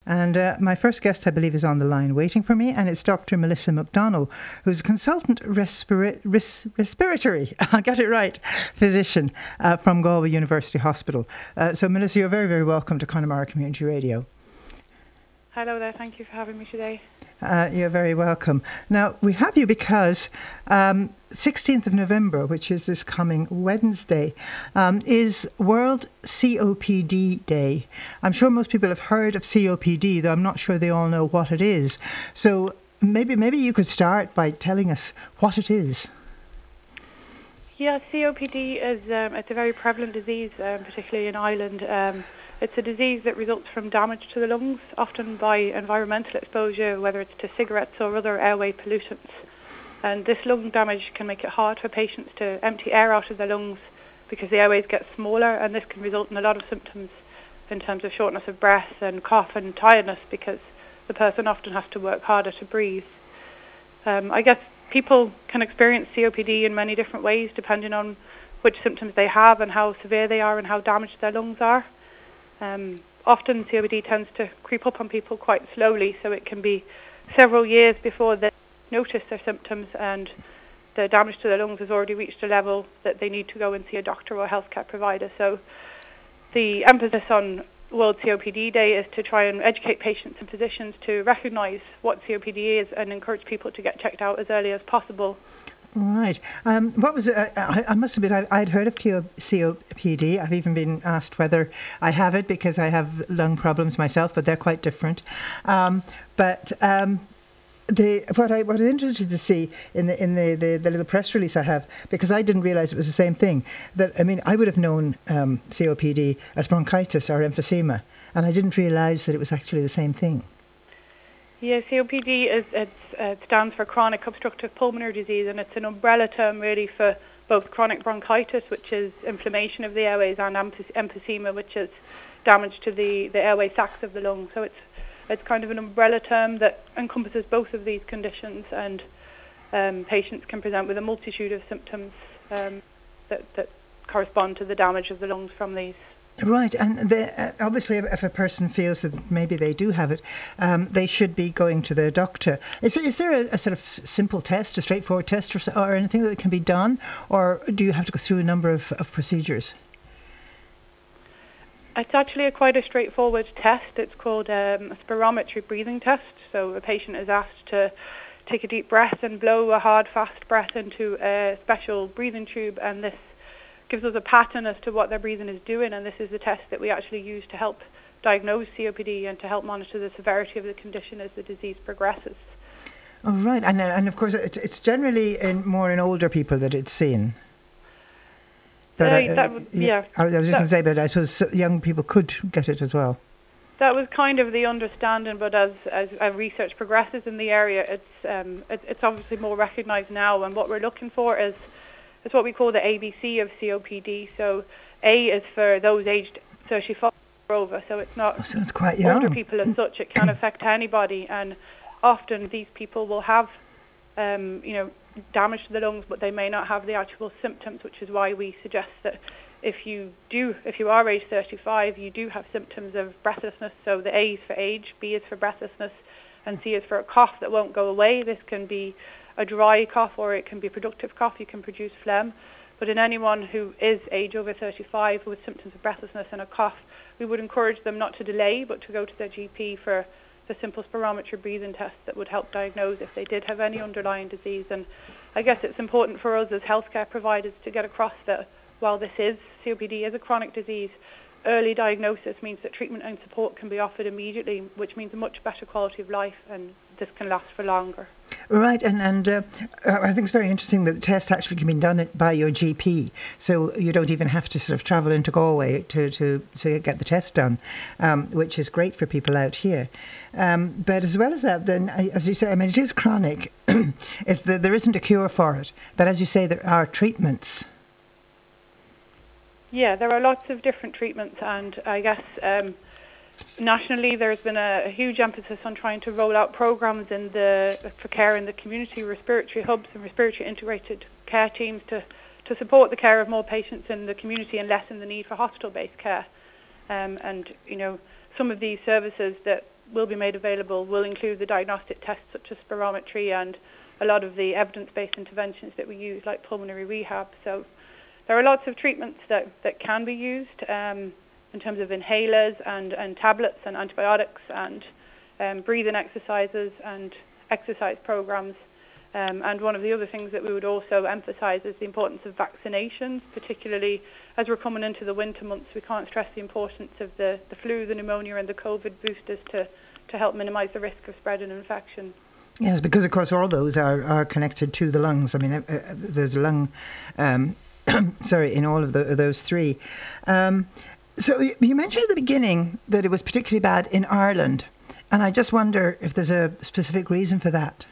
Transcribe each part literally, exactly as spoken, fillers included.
And uh, my first guest, I believe, is on the line waiting for me, and it's Doctor Melissa McDonnell, who's a consultant respira- res- respiratory, I'll get it right, physician uh, from Galway University Hospital. Uh, so, Melissa, you're very, very welcome to Connemara Community Radio. Hello there, thank you for having me today. Uh, you're very welcome. Now, we have you because um, sixteenth of November, which is this coming Wednesday, um, is World C O P D Day. I'm sure most people have heard of C O P D, though I'm not sure they all know what it is. So maybe maybe you could start by telling us what it is. Yeah, C O P D is um, it's a very prevalent disease, um, particularly in Ireland. Um, It's a disease that results from damage to the lungs, often by environmental exposure, whether it's to cigarettes or other airway pollutants. And this lung damage can make it hard for patients to empty air out of their lungs because the airways get smaller, and this can result in a lot of symptoms in terms of shortness of breath and cough and tiredness because the person often has to work harder to breathe. Um, I guess people can experience C O P D in many different ways depending on which symptoms they have and how severe they are and how damaged their lungs are. Um, often C O P D tends to creep up on people quite slowly, so it can be several years before they notice their symptoms and the damage to their lungs has already reached a level that they need to go and see a doctor or a healthcare provider. So the emphasis on World C O P D Day is to try and educate patients and physicians to recognise what C O P D is and encourage people to get checked out as early as possible. Right. Um, what was it? I, I must admit, I, I'd heard of C O P D. I've even been asked whether I have it because I have lung problems myself, but they're quite different. Um, but um, the what I what I'm interested to see in the in the, the, the little press release I have, because I didn't realise it was the same thing. That I mean, I would have known um, C O P D as bronchitis or emphysema, and I didn't realise that it was actually the same thing. Yeah, C O P D is it's, uh, it stands for chronic obstructive pulmonary disease, and it's an umbrella term really for both chronic bronchitis, which is inflammation of the airways, and emphysema, which is damage to the, the airway sacs of the lung. So it's it's kind of an umbrella term that encompasses both of these conditions, and um, patients can present with a multitude of symptoms um, that, that correspond to the damage of the lungs from these. Right, and the, uh, obviously if a person feels that maybe they do have it, um, they should be going to their doctor. Is, is there a, a sort of simple test, a straightforward test or, or anything that can be done, or do you have to go through a number of, of procedures? It's actually a quite a straightforward test. It's called um, a spirometry breathing test. So a patient is asked to take a deep breath and blow a hard, fast breath into a special breathing tube, and this gives us a pattern as to what their breathing is doing, and this is the test that we actually use to help diagnose C O P D and to help monitor the severity of the condition as the disease progresses. Oh, right, and and of course it's, it's generally in, more in older people that it's seen. But uh, I, that would, yeah, I was just going to say, but I suppose young people could get it as well. That was kind of the understanding, but as as, as research progresses in the area, it's um, it, it's obviously more recognised now, and what we're looking for is It's what we call the A B C of C O P D. So A is for those aged thirty-five or over, so it's not so it's quite young. Older people as such. It can affect anybody, and often these people will have, um, you know, damage to the lungs, but they may not have the actual symptoms, which is why we suggest that if you do, if you are age thirty-five, you do have symptoms of breathlessness. So the A is for age, B is for breathlessness, and C is for a cough that won't go away. This can be a dry cough, or it can be a productive cough. You can produce phlegm. But in anyone who is age over thirty-five with symptoms of breathlessness and a cough, we would encourage them not to delay, but to go to their G P for the simple spirometry breathing test that would help diagnose if they did have any underlying disease. And I guess it's important for us as healthcare providers to get across that while this is, C O P D is a chronic disease, early diagnosis means that treatment and support can be offered immediately, which means a much better quality of life, and this can last for longer. Right, and, and uh, I think it's very interesting that the test actually can be done by your G P, so you don't even have to sort of travel into Galway to, to, to get the test done, um, which is great for people out here. Um, but as well as that, then, as you say, I mean, it is chronic. It's the, there isn't a cure for it, but as you say, there are treatments. Yeah, there are lots of different treatments, and I guess um, nationally there's been a, a huge emphasis on trying to roll out programs in the for care in the community, respiratory hubs and respiratory integrated care teams to, to support the care of more patients in the community and lessen the need for hospital-based care. Um, and, you know, some of these services that will be made available will include the diagnostic tests such as spirometry and a lot of the evidence-based interventions that we use, like pulmonary rehab. So there are lots of treatments that, that can be used um, in terms of inhalers and, and tablets and antibiotics and um, breathing exercises and exercise programs. Um, and one of the other things that we would also emphasise is the importance of vaccinations, particularly as we're coming into the winter months. We can't stress the importance of the, the flu, the pneumonia and the COVID boosters to, to help minimise the risk of spread and infection. Yes, because of course all those are, are connected to the lungs. I mean, uh, uh, there's a lung, um, sorry, in all of the, those three. Um, so you mentioned at the beginning that it was particularly bad in Ireland, and I just wonder if there's a specific reason for that.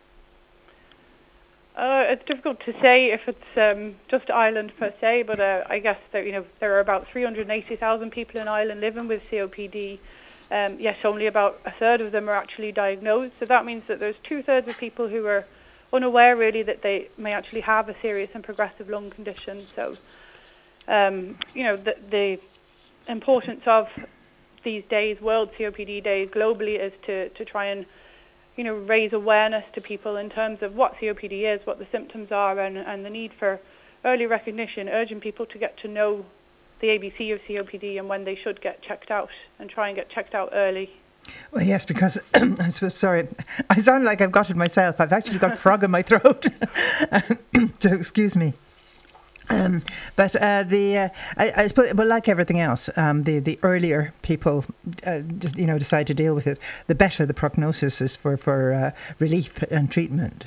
Uh, it's difficult to say if it's um, just Ireland per se, but uh, I guess that, you know, there are about three hundred eighty thousand people in Ireland living with C O P D. Um, yes, only about a third of them are actually diagnosed. So that means that there's two-thirds of people who are unaware, really, that they may actually have a serious and progressive lung condition. So, um, you know, the, the importance of these days, World C O P D Days, globally, is to, to try and, you know, raise awareness to people in terms of what C O P D is, what the symptoms are, and, and the need for early recognition, urging people to get to know the A B C of C O P D and when they should get checked out, and try and get checked out early. Well, yes, because I suppose, sorry, I sound like I've got it myself. I've actually got a frog in my throat. So, excuse me. Um, but uh, the uh, I, I suppose, well, like everything else, um, the the earlier people uh, just you know decide to deal with it, the better the prognosis is for for uh, relief and treatment.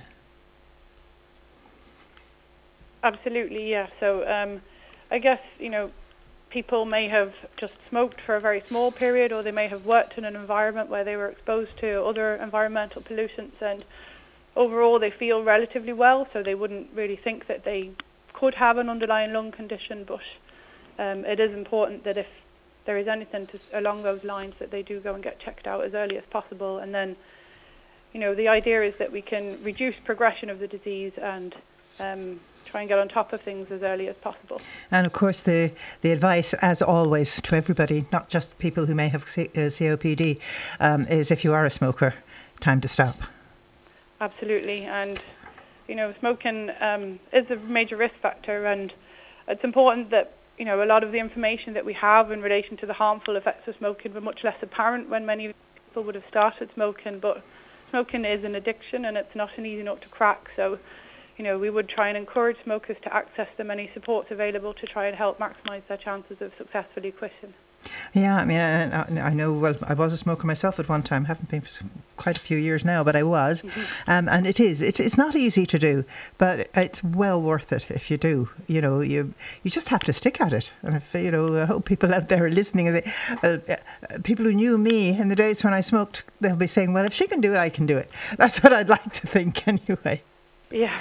Absolutely, yeah. So um, I guess, you know, people may have just smoked for a very small period, or they may have worked in an environment where they were exposed to other environmental pollutants, and overall they feel relatively well, so they wouldn't really think that they could have an underlying lung condition. But um, it is important that if there is anything to, along those lines, that they do go and get checked out as early as possible. And then, you know, the idea is that we can reduce progression of the disease and um, try and get on top of things as early as possible. And of course the, the advice, as always, to everybody, not just people who may have C- uh, C O P D, um, is if you are a smoker, time to stop. Absolutely. And, you know, smoking um, is a major risk factor, and it's important that, you know, a lot of the information that we have in relation to the harmful effects of smoking were much less apparent when many people would have started smoking. But smoking is an addiction, and it's not an easy nut to crack. So, you know, we would try and encourage smokers to access the many supports available to try and help maximise their chances of successfully quitting. Yeah, I mean, I, I know, well, I was a smoker myself at one time. Haven't been for some, quite a few years now, but I was. Mm-hmm. Um, and it is, it's, it's not easy to do, but it's well worth it if you do. You know, you you just have to stick at it. And if, you know, I hope people out there are listening. And they, well, uh, people who knew me in the days when I smoked, they'll be saying, well, if she can do it, I can do it. That's what I'd like to think anyway. Yeah.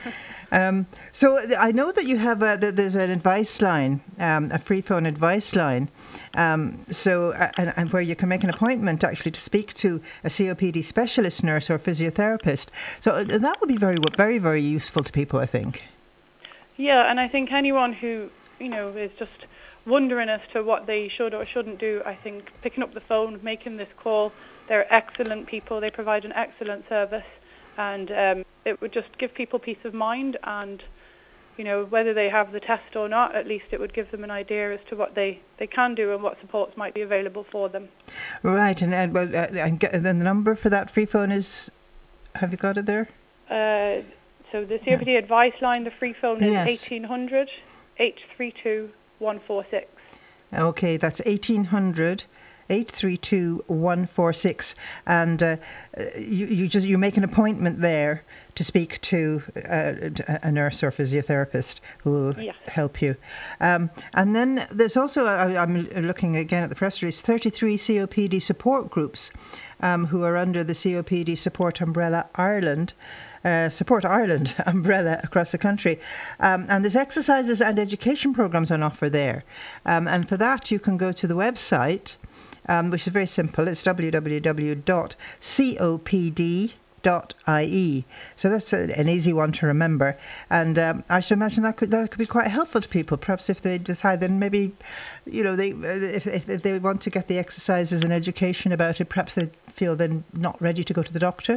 um, so I know that you have a, that there's an advice line, um, a free phone advice line. Um, so uh, and, and where you can make an appointment actually to speak to a C O P D specialist nurse or physiotherapist. So that would be very, very, very useful to people, I think. Yeah, and I think anyone who, you know, is just wondering as to what they should or shouldn't do, I think picking up the phone, making this call, they're excellent people. They provide an excellent service. And um, it would just give people peace of mind, and, you know, whether they have the test or not, at least it would give them an idea as to what they, they can do and what supports might be available for them. Right, and, and, well, uh, and then the number for that free phone is, have you got it there? Uh, so the C O P D advice line, the free phone is yes. eighteen hundred, eight three two, one four six. Okay, that's eighteen hundred. eight three two, one four six, and uh, you, you just you make an appointment there to speak to uh, a nurse or physiotherapist who will yes. help you. Um, and then there's also, I, I'm looking again at the press release, thirty-three C O P D support groups um, who are under the C O P D Support Umbrella Ireland. Uh, Support Ireland umbrella across the country. Um, and there's exercises and education programmes on offer there. Um, and for that you can go to the website, Um, which is very simple. It's w w w dot c o p d dot I E. So that's a, an easy one to remember, and um, I should imagine that could that could be quite helpful to people. Perhaps if they decide, then maybe, you know, they if, if if they want to get the exercises and education about it, perhaps they feel they're not ready to go to the doctor.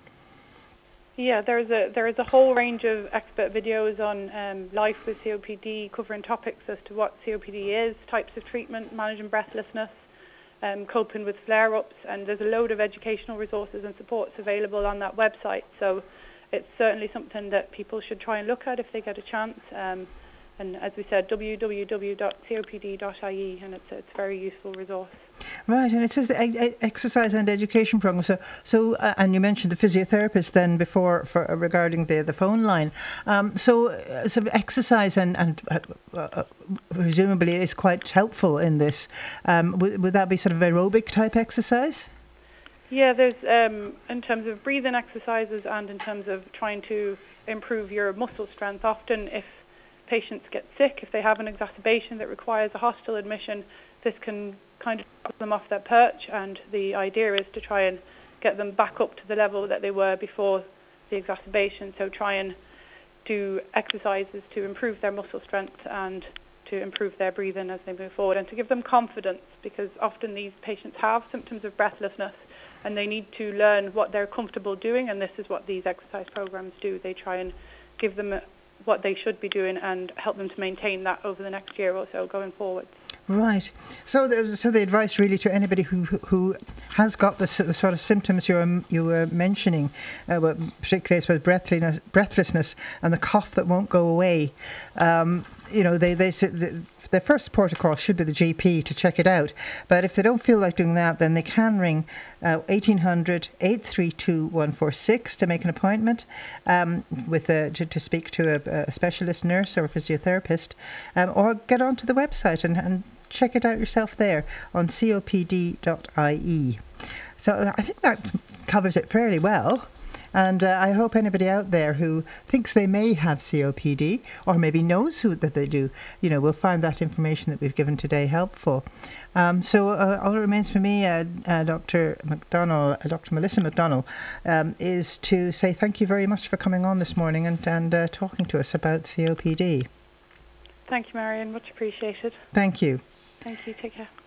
Yeah, there's a there is a whole range of expert videos on um, life with C O P D, covering topics as to what C O P D is, types of treatment, managing breathlessness, Um, coping with flare-ups, and there's a load of educational resources and supports available on that website. So it's certainly something that people should try and look at if they get a chance. Um, and as we said, w w w dot c o p d dot I E, and it's, it's a very useful resource. Right, and it says the e- exercise and education program. So, so uh, and you mentioned the physiotherapist then before for uh, regarding the the phone line. Um, so, uh, so exercise and and uh, uh, presumably is quite helpful in this. Um, would, would that be sort of aerobic type exercise? Yeah, there's um, in terms of breathing exercises and in terms of trying to improve your muscle strength. Often, if patients get sick, if they have an exacerbation that requires a hospital admission, this can kind of put them off their perch, and the idea is to try and get them back up to the level that they were before the exacerbation. So try and do exercises to improve their muscle strength and to improve their breathing as they move forward, and to give them confidence, because often these patients have symptoms of breathlessness and they need to learn what they're comfortable doing, and this is what these exercise programs do. They try and give them what they should be doing and help them to maintain that over the next year or so going forward. Right. So, the, so the advice really to anybody who who has got the, the sort of symptoms you were you were mentioning, uh, well, particularly with breathlessness, breathlessness and the cough that won't go away. Um, you know, they they the, the first port of call should be the G P to check it out. But if they don't feel like doing that, then they can ring uh, eighteen hundred, eight three two, one four six to make an appointment um, with a, to, to speak to a, a specialist nurse or a physiotherapist, um, or get onto the website and, and check it out yourself there on c o p d dot I E. So I think that covers it fairly well. And uh, I hope anybody out there who thinks they may have C O P D, or maybe knows who that they do, you know, will find that information that we've given today helpful. Um, so uh, all that remains for me, uh, uh, Doctor McDonnell, uh, Doctor Melissa McDonnell, um, is to say thank you very much for coming on this morning and, and uh, talking to us about C O P D. Thank you, Marion. Much appreciated. Thank you. Thank you. Take care.